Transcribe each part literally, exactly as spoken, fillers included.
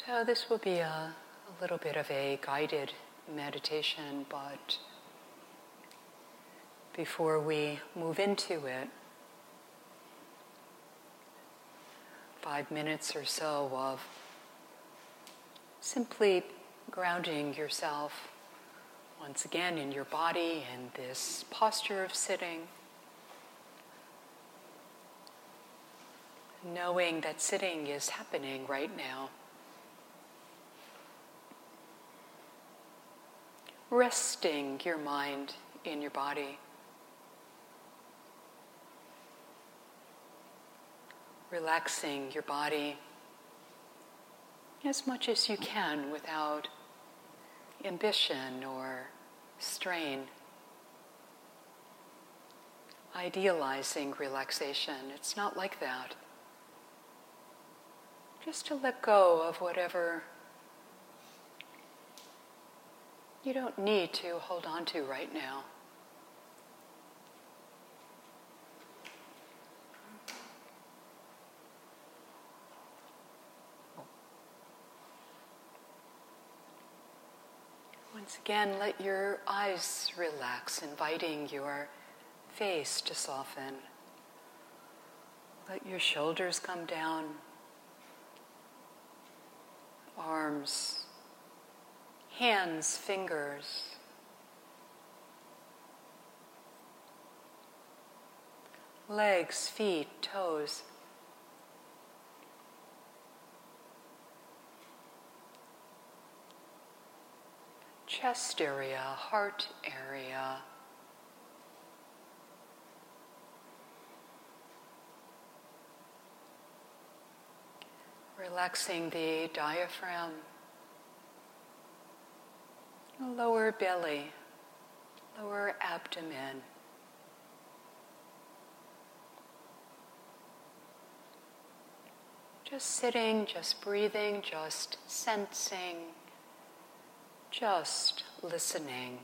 So this will be a, a little bit of a guided meditation, but before we move into it, five minutes or so of simply grounding yourself once again in your body in this posture of sitting, knowing that sitting is happening right now. Resting your mind in your body. Relaxing your body as much as you can without ambition or strain. Idealizing relaxation, it's not like that. Just to let go of whatever you don't need to hold on to right now. Once again, let your eyes relax, inviting your face to soften. Let your shoulders come down, arms, hands, fingers, legs, feet, toes. Chest area, heart area. Relaxing the diaphragm, lower belly, lower abdomen. Just sitting, just breathing, just sensing, just listening.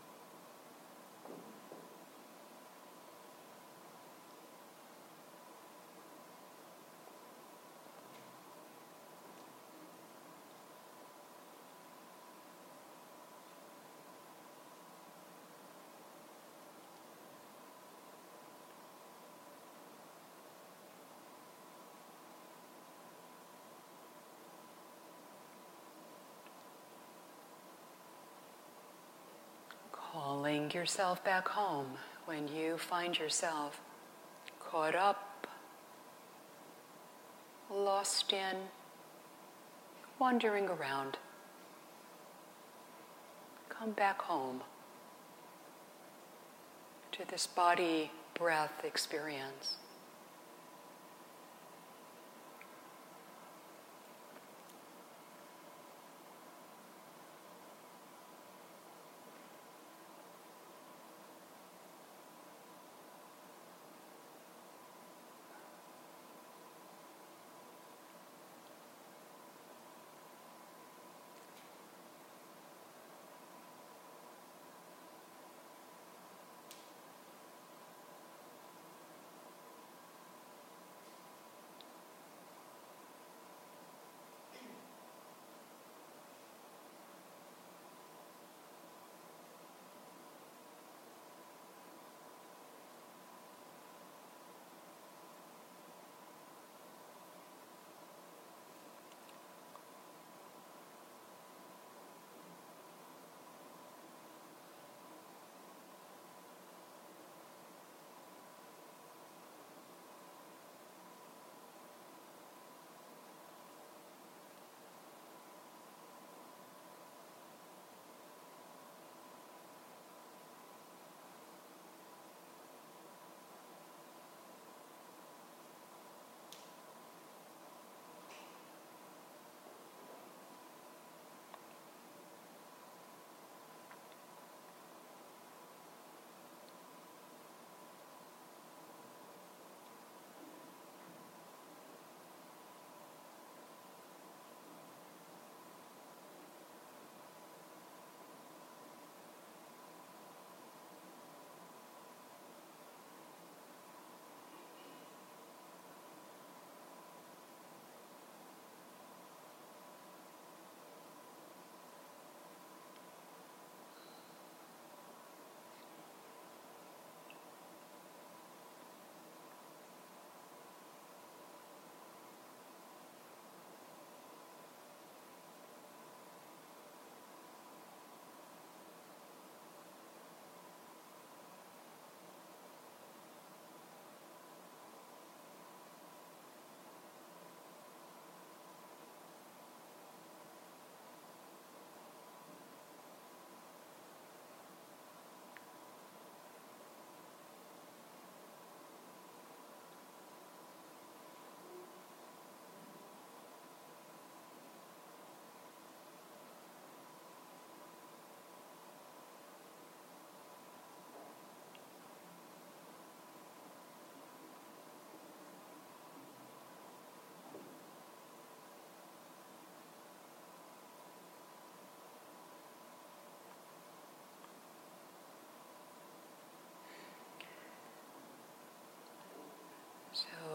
Calling yourself back home when you find yourself caught up, lost in, wandering around. Come back home to this body-breath experience.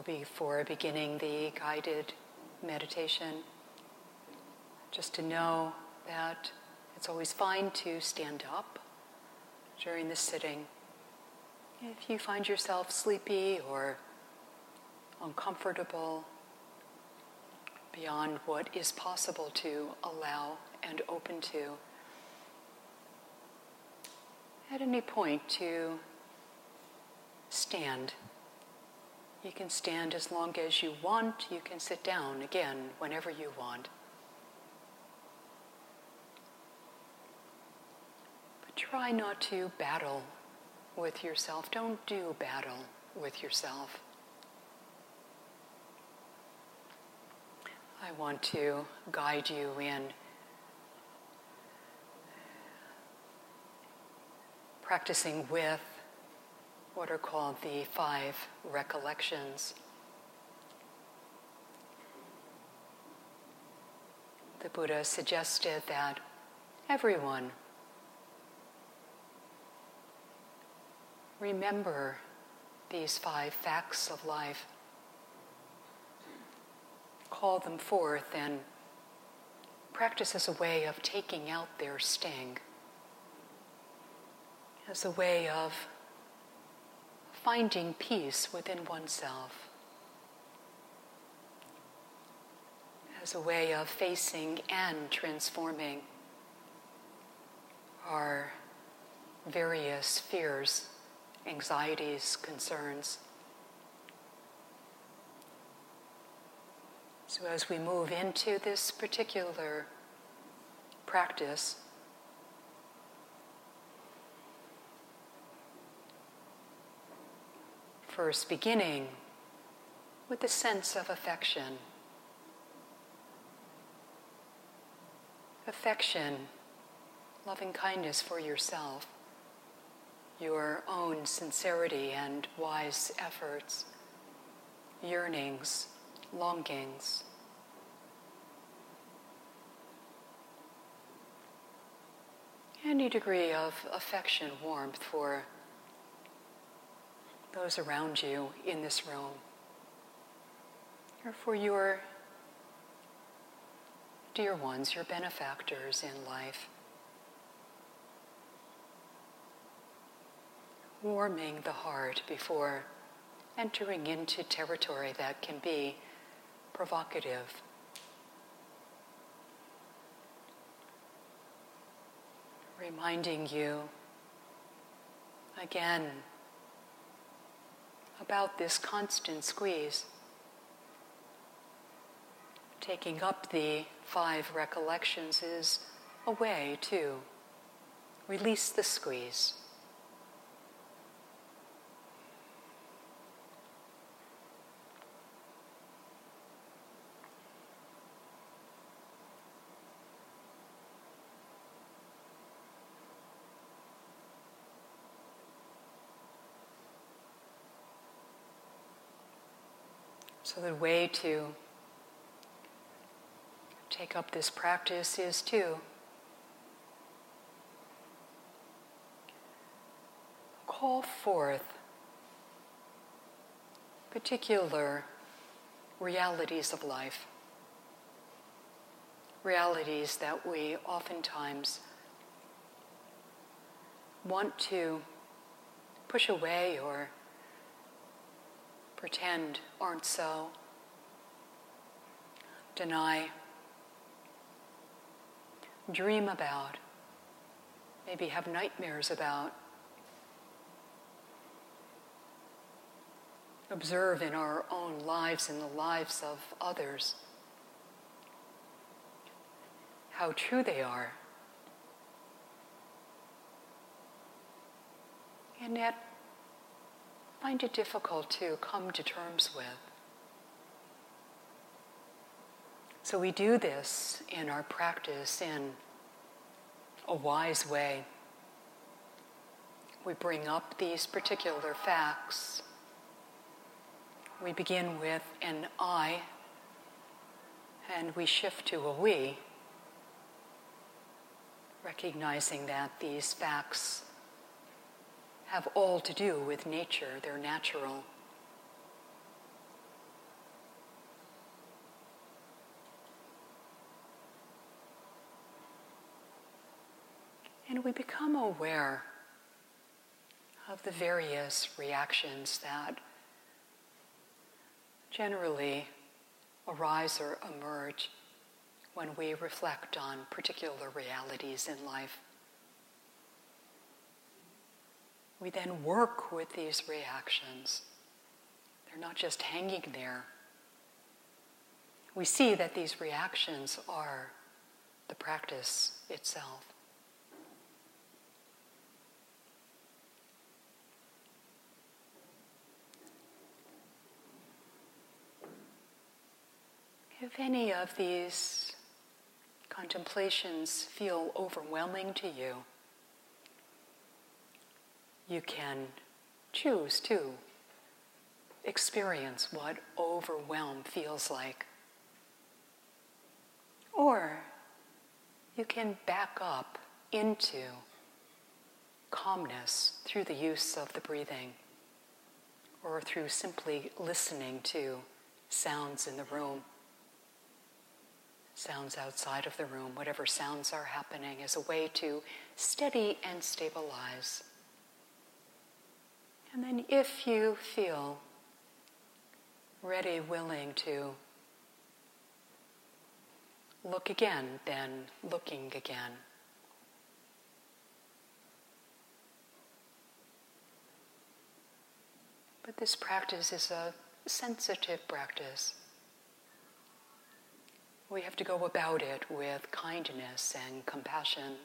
before beginning the guided meditation, just to know that it's always fine to stand up during the sitting. If you find yourself sleepy or uncomfortable beyond what is possible to allow and open to, at any point to stand. You can stand as long as you want. You can sit down again whenever you want. But try not to battle with yourself. Don't do battle with yourself. I want to guide you in practicing with what are called the five recollections. The Buddha suggested that everyone remember these five facts of life, call them forth, and practice as a way of taking out their sting, as a way of finding peace within oneself, as a way of facing and transforming our various fears, anxieties, concerns. So as we move into this particular practice, first beginning with a sense of affection. Affection, loving kindness for yourself, your own sincerity and wise efforts, yearnings, longings. Any degree of affection, warmth for those around you in this room, or for your dear ones, your benefactors in life. Warming the heart before entering into territory that can be provocative. Reminding you again about this constant squeeze. Taking up the five recollections is a way to release the squeeze. So the way to take up this practice is to call forth particular realities of life, realities that we oftentimes want to push away or pretend aren't so, deny, dream about, maybe have nightmares about, observe in our own lives and the lives of others how true they are, and yet find it difficult to come to terms with. So we do this in our practice in a wise way. We bring up these particular facts. We begin with an I, and we shift to a we, recognizing that these facts have all to do with nature. They're natural. And we become aware of the various reactions that generally arise or emerge when we reflect on particular realities in life. We then work with these reactions. They're not just hanging there. We see that these reactions are the practice itself. If any of these contemplations feel overwhelming to you, you can choose to experience what overwhelm feels like. Or you can back up into calmness through the use of the breathing, or through simply listening to sounds in the room, sounds outside of the room, whatever sounds are happening, as a way to steady and stabilize. And then if you feel ready, willing to look again, then looking again. But this practice is a sensitive practice. We have to go about it with kindness and compassion,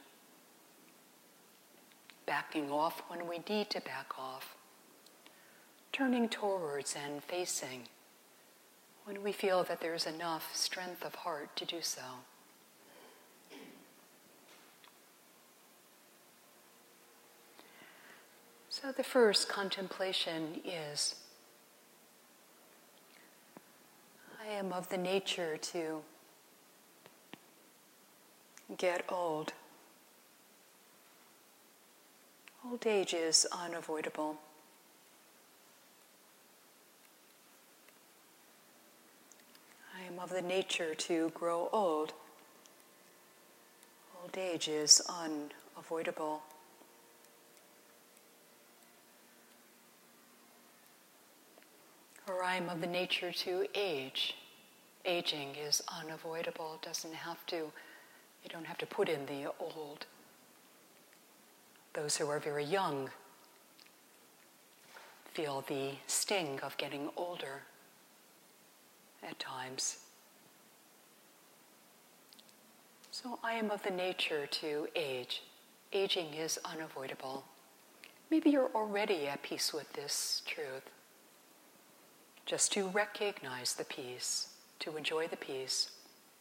backing off when we need to back off, turning towards and facing when we feel that there's enough strength of heart to do so. So the first contemplation is, I am of the nature to get old. Old age is unavoidable. I am of the nature to grow old. Old age is unavoidable. Or I am of the nature to age. Aging is unavoidable. It doesn't have to, you don't have to put in the old. Those who are very young feel the sting of getting older at times. So I am of the nature to age. Aging is unavoidable. Maybe you're already at peace with this truth. Just to recognize the peace, to enjoy the peace.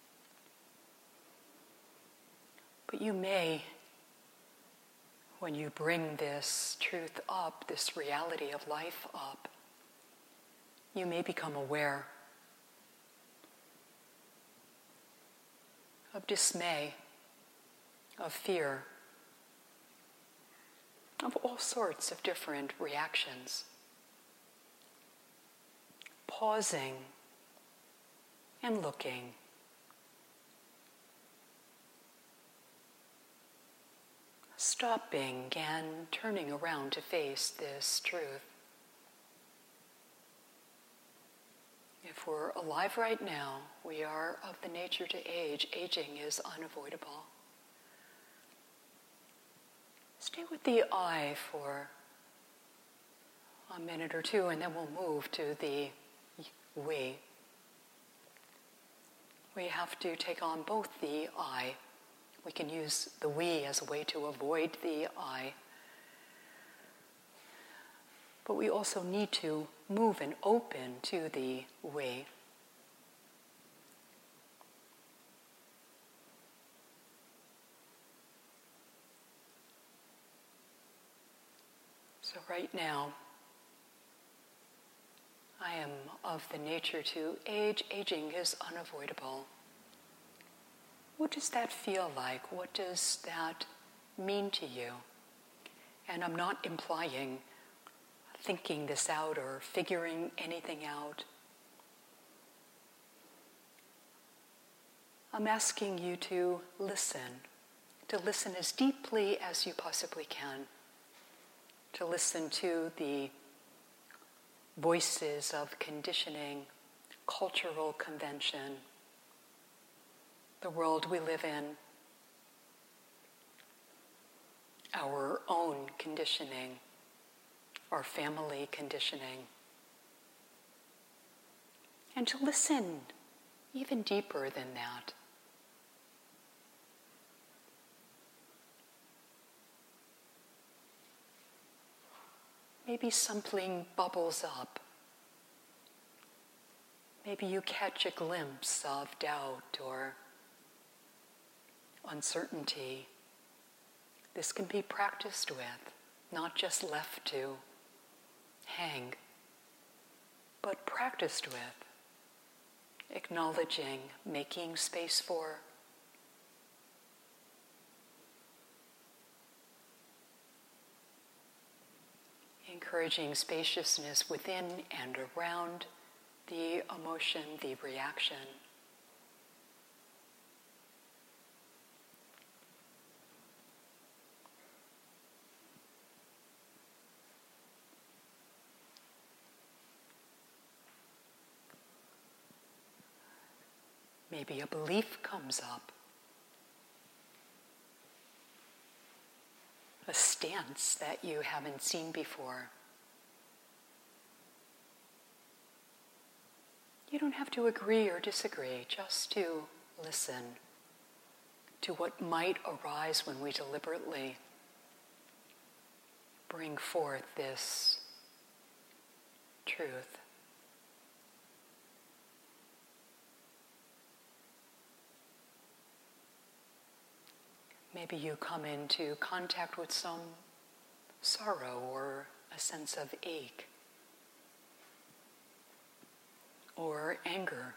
But you may, when you bring this truth up, this reality of life up, you may become aware of dismay, of fear, of all sorts of different reactions. Pausing and looking. Stopping and turning around to face this truth. If we're alive right now, we are of the nature to age. Aging is unavoidable. Stay with the I for a minute or two, and then we'll move to the we. We have to take on both the I. We can use the we as a way to avoid the I. But we also need to move and open to the we. So right now, I am of the nature to age. Aging is unavoidable. What does that feel like? What does that mean to you? And I'm not implying thinking this out or figuring anything out. I'm asking you to listen to listen as deeply as you possibly can, to listen to the voices of conditioning, cultural convention, the world we live in, our own conditioning, our family conditioning, and to listen even deeper than that. Maybe something bubbles up. Maybe you catch a glimpse of doubt or uncertainty. This can be practiced with, not just left to hang, but practiced with, acknowledging, making space for. Encouraging spaciousness within and around the emotion, the reaction. Maybe a belief comes up, a stance that you haven't seen before. You don't have to agree or disagree, just to listen to what might arise when we deliberately bring forth this truth. Maybe you come into contact with some sorrow or a sense of ache or anger.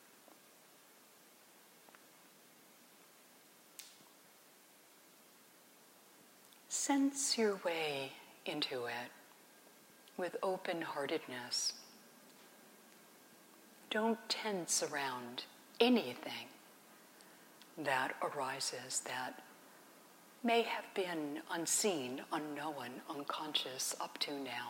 Sense your way into it with open-heartedness. Don't tense around anything that arises that may have been unseen, unknown, unconscious up to now.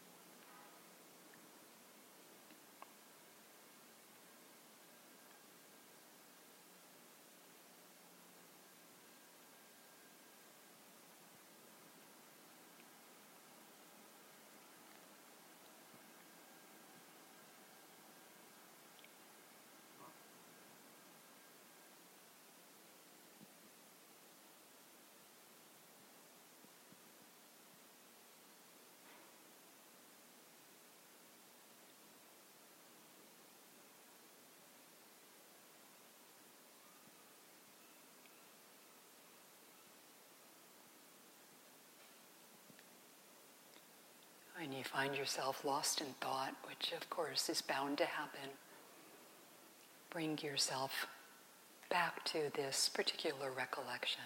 And you find yourself lost in thought, which of course is bound to happen. Bring yourself back to this particular recollection.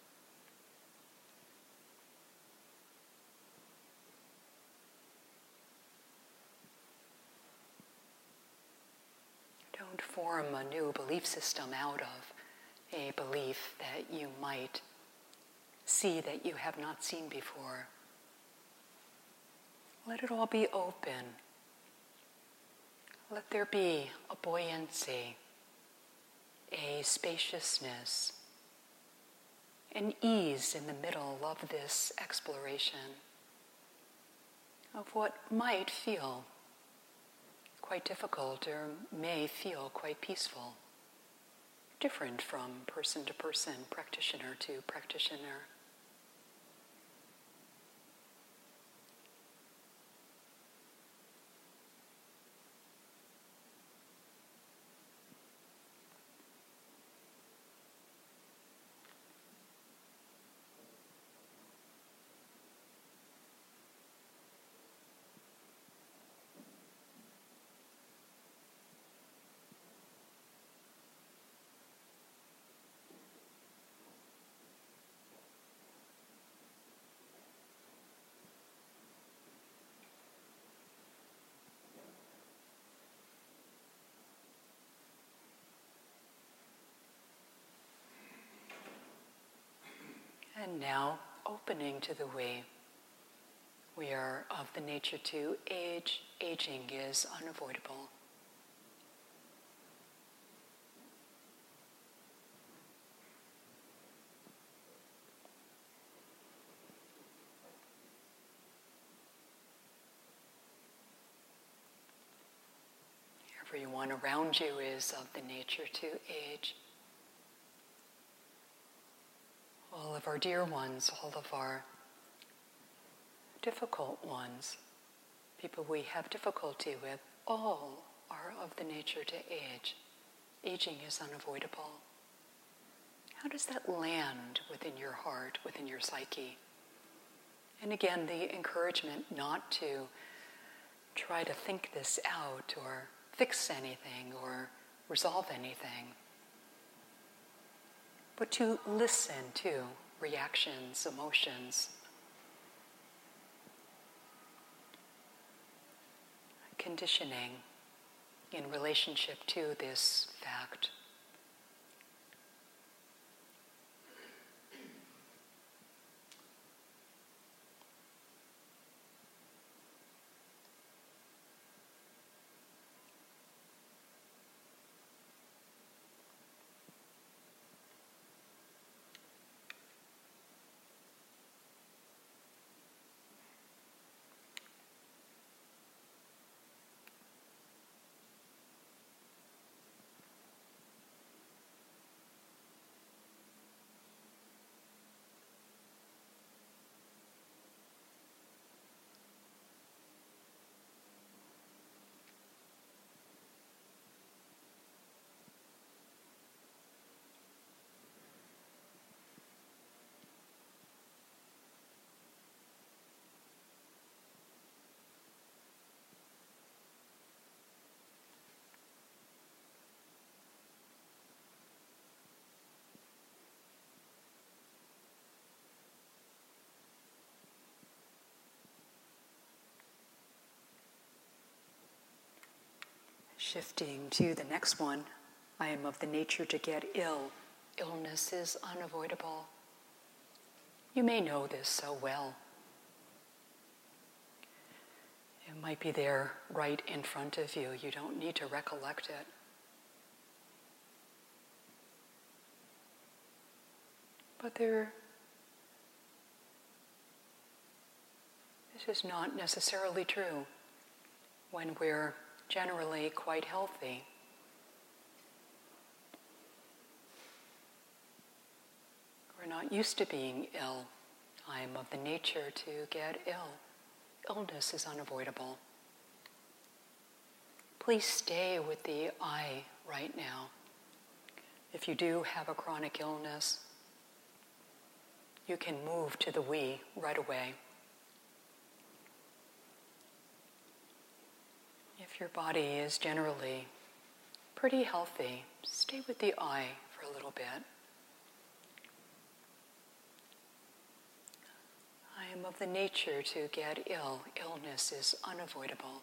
Don't form a new belief system out of a belief that you might see that you have not seen before. Let it all be open. Let there be a buoyancy, a spaciousness, an ease in the middle of this exploration of what might feel quite difficult or may feel quite peaceful, different from person to person, practitioner to practitioner. And now, opening to the we. We are of the nature to age. Aging is unavoidable. Everyone around you is of the nature to age. All of our dear ones, all of our difficult ones, people we have difficulty with, all are of the nature to age. Aging is unavoidable. How does that land within your heart, within your psyche? And again, the encouragement not to try to think this out or fix anything or resolve anything, but to listen to reactions, emotions, conditioning in relationship to this fact. Shifting to the next one, I am of the nature to get ill. Illness is unavoidable. You may know this so well. It might be there right in front of you. You don't need to recollect it. But there, this is not necessarily true when we're generally quite healthy. We're not used to being ill. I am of the nature to get ill. Illness is unavoidable. Please stay with the I right now. If you do have a chronic illness, you can move to the we right away. If your body is generally pretty healthy, stay with the I for a little bit. I am of the nature to get ill. Illness is unavoidable.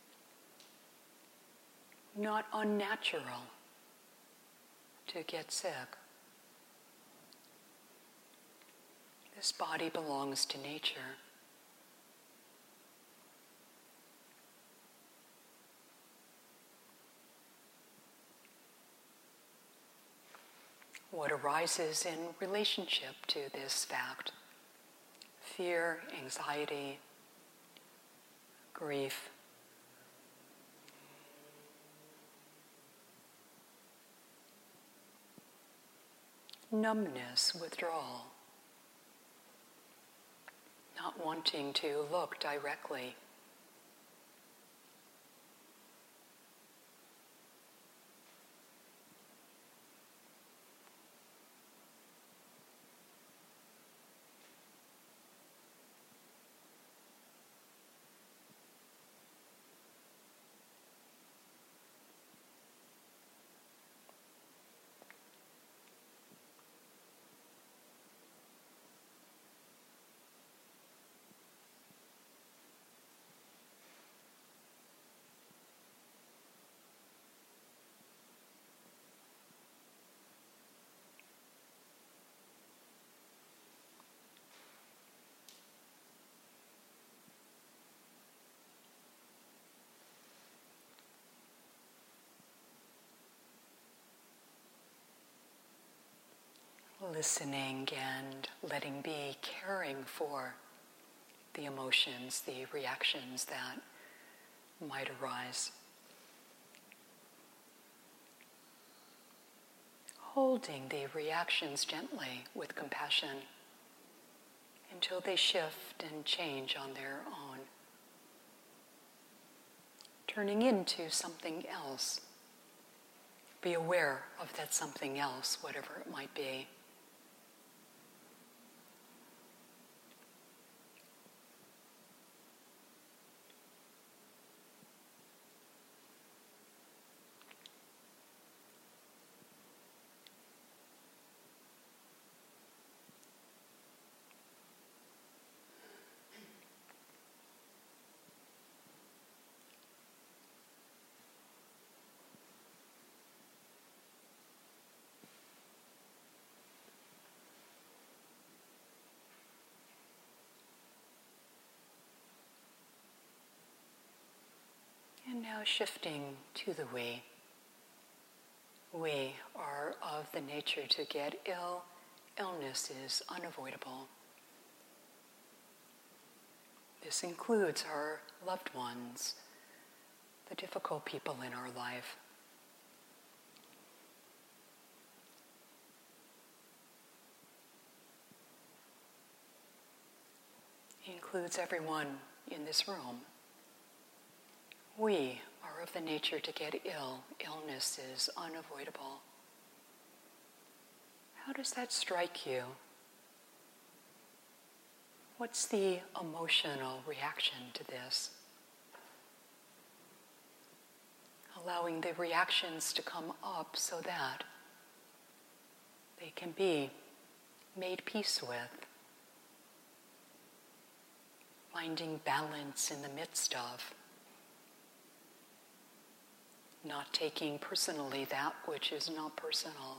Not unnatural to get sick. This body belongs to nature. What arises in relationship to this fact? Fear, anxiety, grief. Numbness, withdrawal. Not wanting to look directly. listening and letting be, caring for the emotions, the reactions that might arise. Holding the reactions gently with compassion until they shift and change on their own, turning into something else. Be aware of that something else, whatever it might be. And now shifting to the we. We are of the nature to get ill. Illness is unavoidable. This includes our loved ones, the difficult people in our life. It includes everyone in this room. We are of the nature to get ill. Illness is unavoidable. How does that strike you? What's the emotional reaction to this? Allowing the reactions to come up so that they can be made peace with. Finding balance in the midst of. Not taking personally that which is not personal.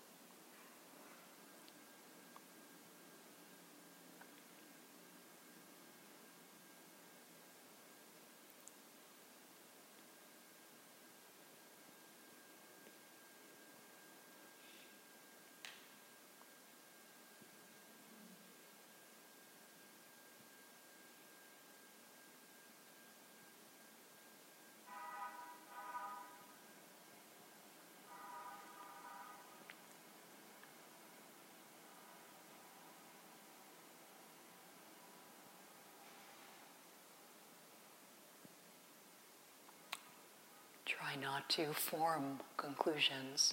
Try not to form conclusions.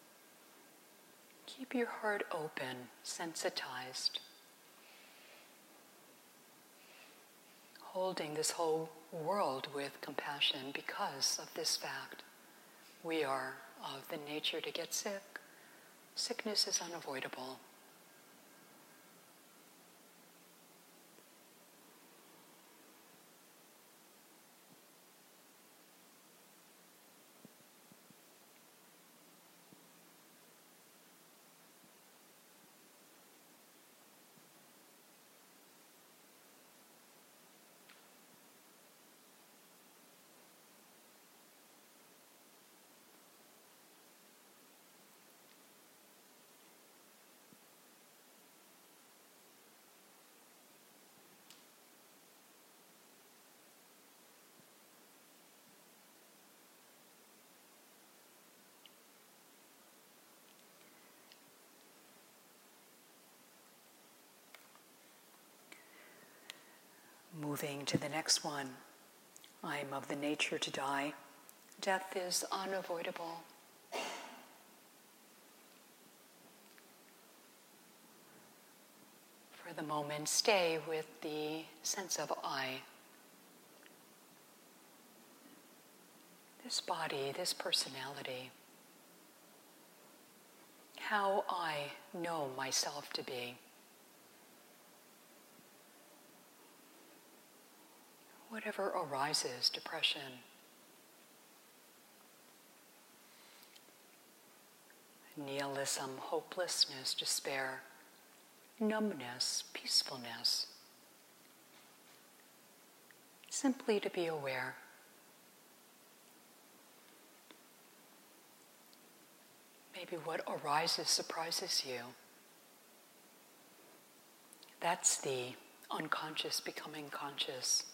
Keep your heart open, sensitized. Holding this whole world with compassion because of this fact. We are of the nature to get sick. Sickness is unavoidable. Moving to the next one. I am of the nature to die. Death is unavoidable. For the moment, stay with the sense of I. This body, this personality. How I know myself to be. Whatever arises, depression, nihilism, hopelessness, despair, numbness, peacefulness. Simply to be aware. Maybe what arises surprises you. That's the unconscious becoming conscious.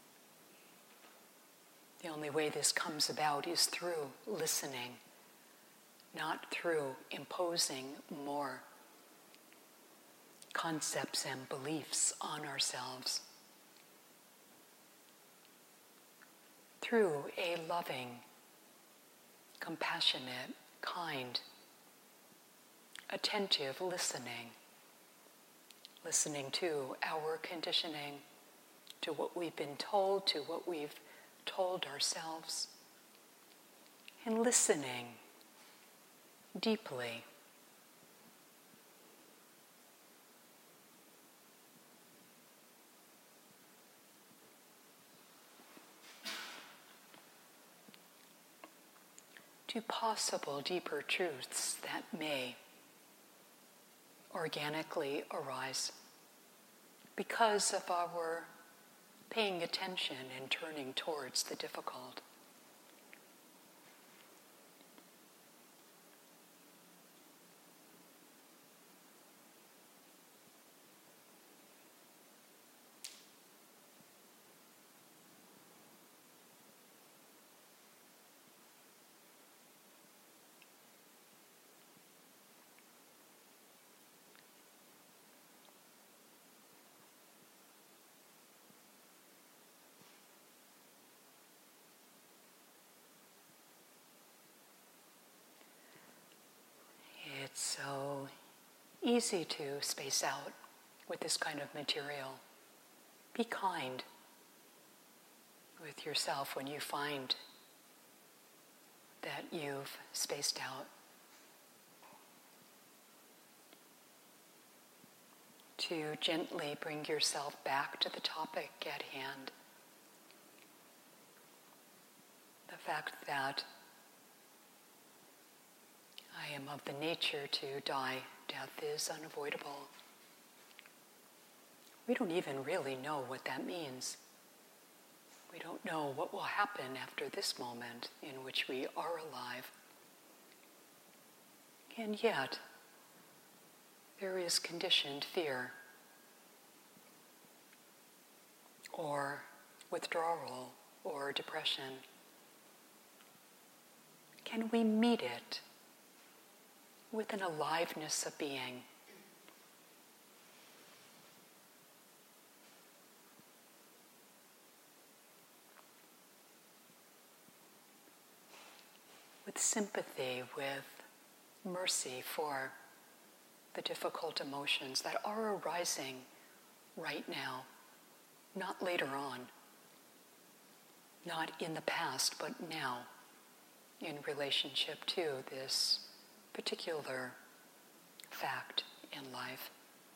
The only way this comes about is through listening, not through imposing more concepts and beliefs on ourselves. Through a loving, compassionate, kind, attentive listening, listening to our conditioning, to what we've been told, to what we've told ourselves, and listening deeply. To possible deeper truths that may organically arise because of our paying attention and turning towards the difficult. It's so easy to space out with this kind of material. Be kind with yourself when you find that you've spaced out. To gently bring yourself back to the topic at hand. The fact that I am of the nature to die. Death is unavoidable. We don't even really know what that means. We don't know what will happen after this moment in which we are alive. And yet, there is conditioned fear or withdrawal or depression. Can we meet it with an aliveness of being? With sympathy, with mercy for the difficult emotions that are arising right now, not later on, not in the past, but now, in relationship to this particular fact in life.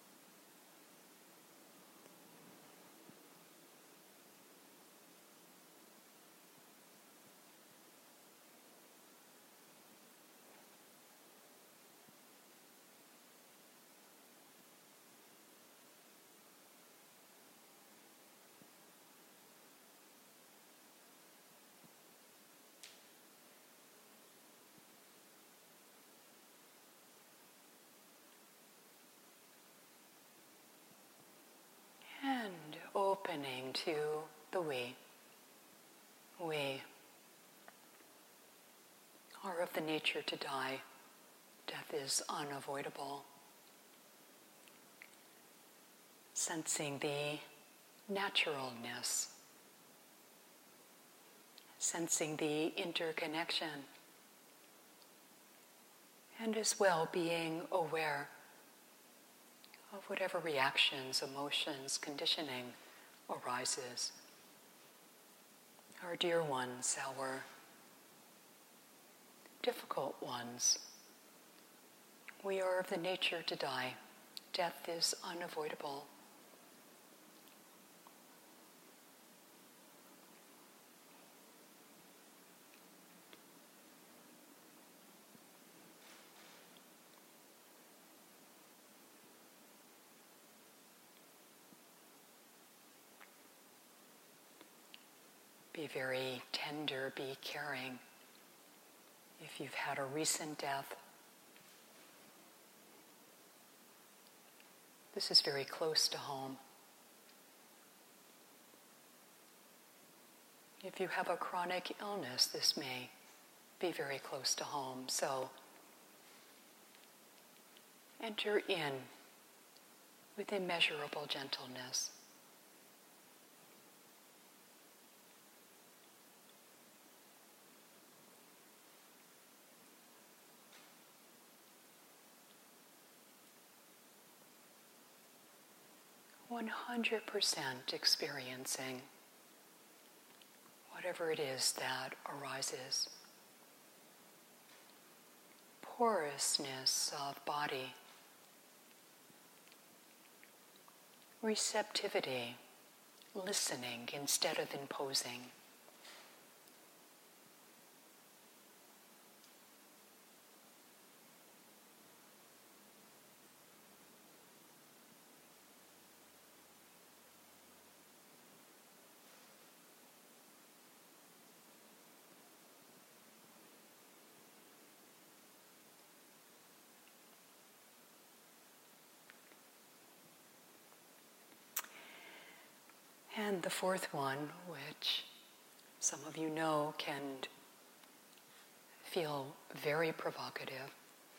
And opening to the we. We are of the nature to die. Death is unavoidable. Sensing the naturalness. Sensing the interconnection. And as well being aware of whatever reactions, emotions, conditioning arises. Our dear ones, our difficult ones. We are of the nature to die. Death is unavoidable. Be very tender, be caring. If you've had a recent death, This is very close to home. If you have a chronic illness, this may be very close to home. So enter in with immeasurable gentleness. one hundred percent experiencing whatever it is that arises. Porousness of body. Receptivity, listening instead of imposing. And the fourth one, which some of you know can feel very provocative.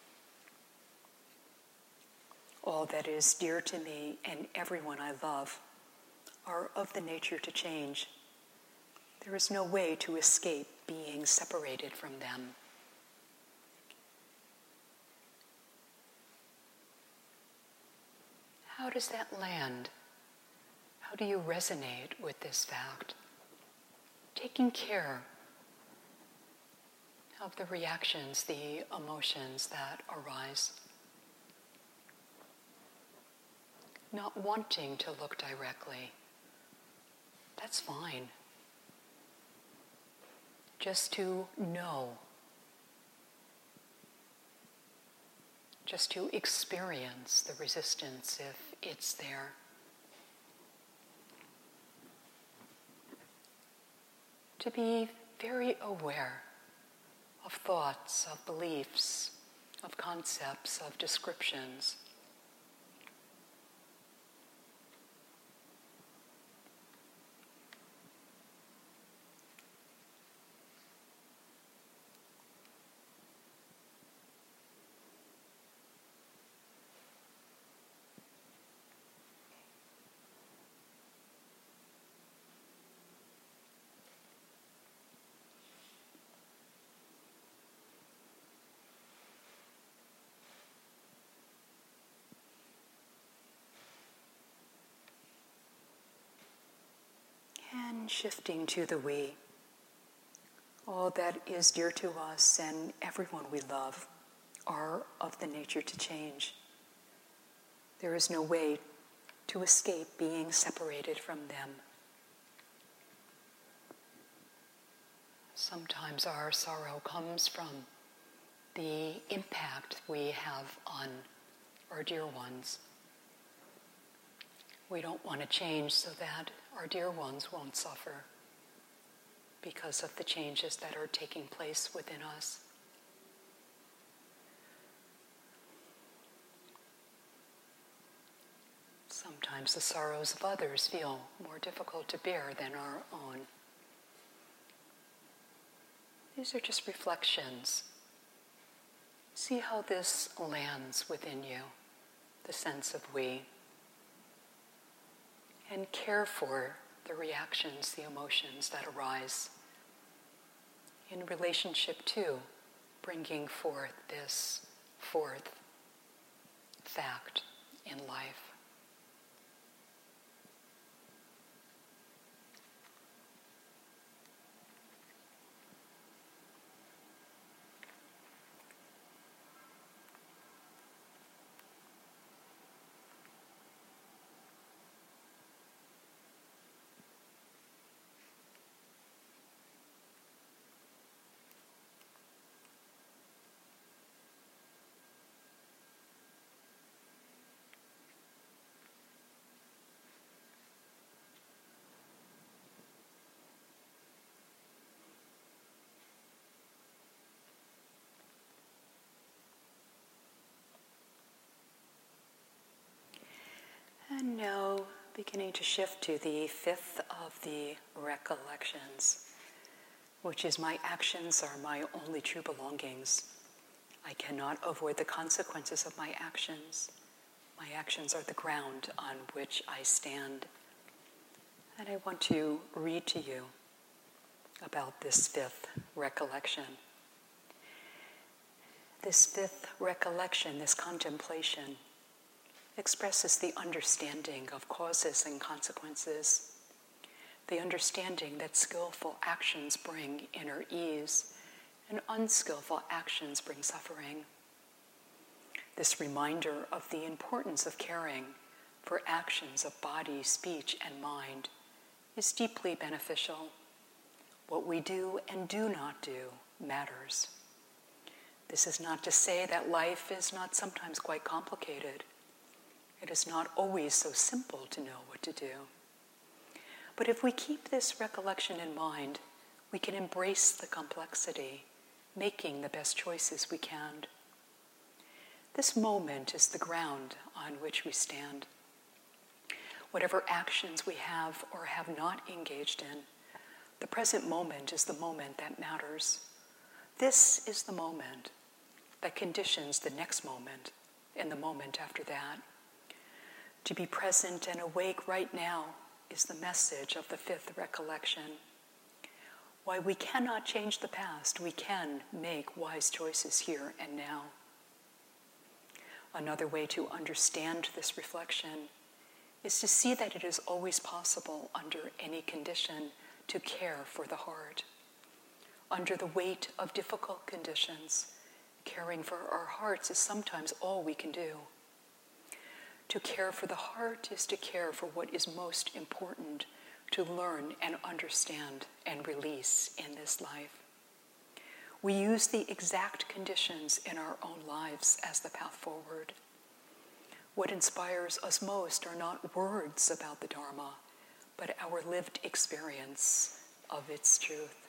All that is dear to me and everyone I love are of the nature to change. There is no way to escape being separated from them. How does that land? How do you resonate with this fact? Taking care of the reactions, the emotions that arise. Not wanting to look directly. That's fine. Just to know. Just to experience the resistance if it's there. To be very aware of thoughts, of beliefs, of concepts, of descriptions. And shifting to the we, all that is dear to us and everyone we love are of the nature to change. There is no way to escape being separated from them. Sometimes our sorrow comes from the impact we have on our dear ones. We don't want to change so that our dear ones won't suffer because of the changes that are taking place within us. Sometimes the sorrows of others feel more difficult to bear than our own. These are just reflections. See how this lands within you, the sense of we. And care for the reactions, the emotions that arise in relationship to bringing forth this fourth fact in life. And now beginning to shift to the fifth of the recollections, which is my actions are my only true belongings. I cannot avoid the consequences of my actions. My actions are the ground on which I stand. And I want to read to you about this fifth recollection. This fifth recollection, this contemplation, expresses the understanding of causes and consequences, the understanding that skillful actions bring inner ease and unskillful actions bring suffering. This reminder of the importance of caring for actions of body, speech, and mind is deeply beneficial. What we do and do not do matters. This is not to say that life is not sometimes quite complicated. It is not always so simple to know what to do. But if we keep this recollection in mind, we can embrace the complexity, making the best choices we can. This moment is the ground on which we stand. Whatever actions we have or have not engaged in, the present moment is the moment that matters. This is the moment that conditions the next moment and the moment after that. To be present and awake right now is the message of the fifth recollection. While we cannot change the past, we can make wise choices here and now. Another way to understand this reflection is to see that it is always possible under any condition to care for the heart. Under the weight of difficult conditions, caring for our hearts is sometimes all we can do. To care for the heart is to care for what is most important to learn and understand and release in this life. We use the exact conditions in our own lives as the path forward. What inspires us most are not words about the Dharma, but our lived experience of its truth.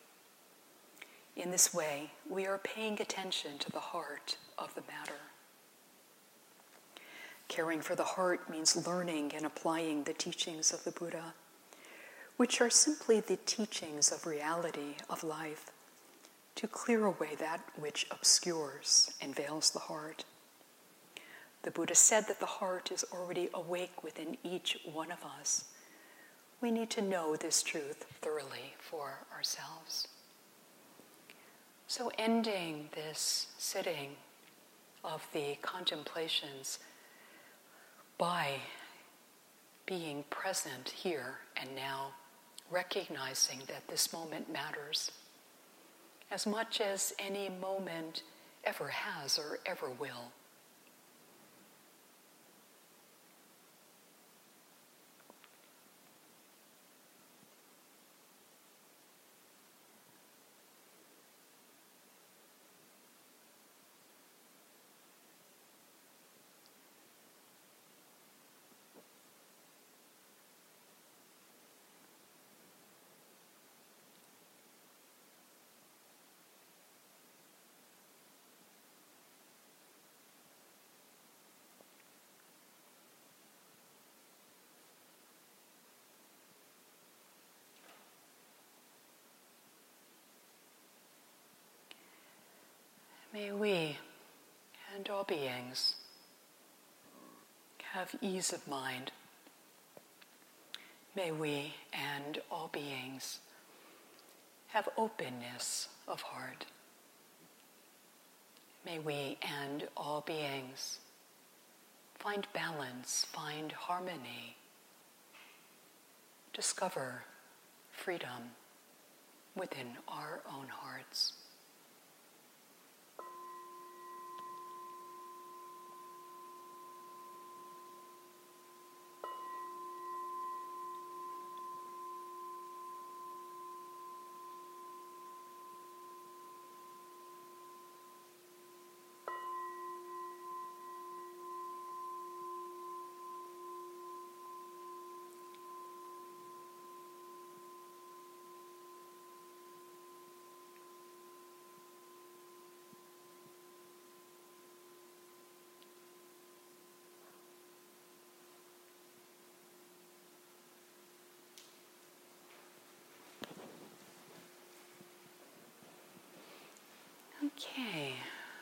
In this way, we are paying attention to the heart of the matter. Caring for the heart means learning and applying the teachings of the Buddha, which are simply the teachings of reality of life, to clear away that which obscures and veils the heart. The Buddha said that the heart is already awake within each one of us. We need to know this truth thoroughly for ourselves. So ending this sitting of the contemplations by being present here and now, recognizing that this moment matters as much as any moment ever has or ever will. May we and all beings have ease of mind. May we and all beings have openness of heart. May we and all beings find balance, find harmony, discover freedom within our own hearts. Okay.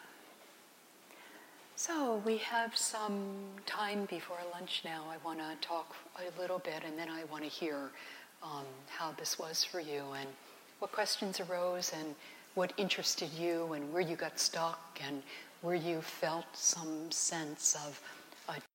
So we have some time before lunch now. I want to talk a little bit, and then I want to hear um, how this was for you and what questions arose and what interested you and where you got stuck and where you felt some sense of